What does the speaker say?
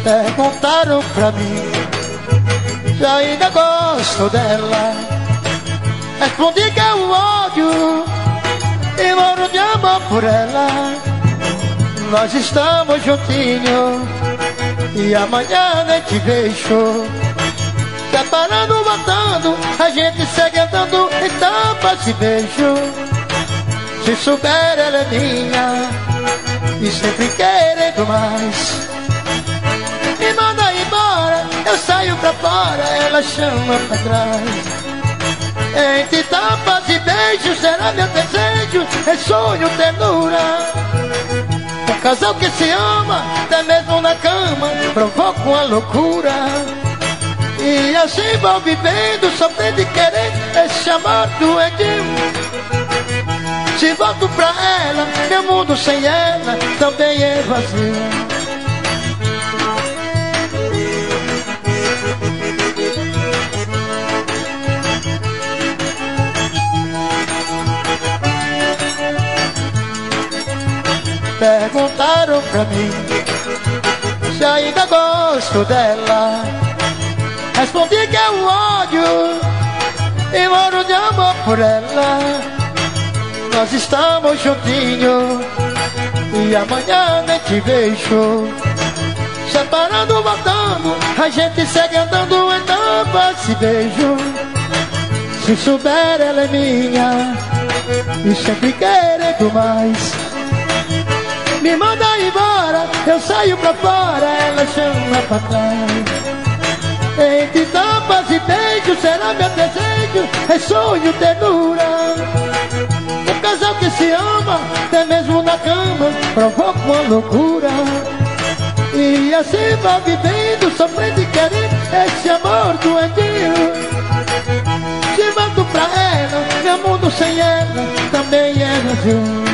Perguntaram pra mim se ainda gosto dela. Respondi que é o ódio e moro de amor por ela. Nós estamos juntinhos e amanhã nem te vejo. Separando, matando, a gente segue andando em tapas e beijo. Se souber ela é minha e sempre querendo mais. Me manda embora, eu saio pra fora, ela chama pra trás. Entre tapas e beijos será meu desejo, é sonho, ternura. Um casal que se ama, até mesmo na cama, provoca uma loucura. E assim vou vivendo, sofrendo e querendo esse amor doentio. Se volto pra ela, meu mundo sem ela também é vazio. Perguntaram pra mim se ainda gosto dela. Respondi que é o ódio e moro de amor por ela. Nós estamos juntinhos e amanhã nem te vejo. Separando, voltando, a gente segue andando em tapas e beijo. Se souber ela é minha e sempre querendo mais. Me manda embora, eu saio pra fora, ela chama pra trás. Entre tapas e beijos será meu desejo, é sonho, ternura. Um casal que se ama, até mesmo na cama, provoca uma loucura. E assim vai vivendo, sofrendo e querendo esse amor doentio. Se volto pra ela, meu mundo sem ela também é vazio.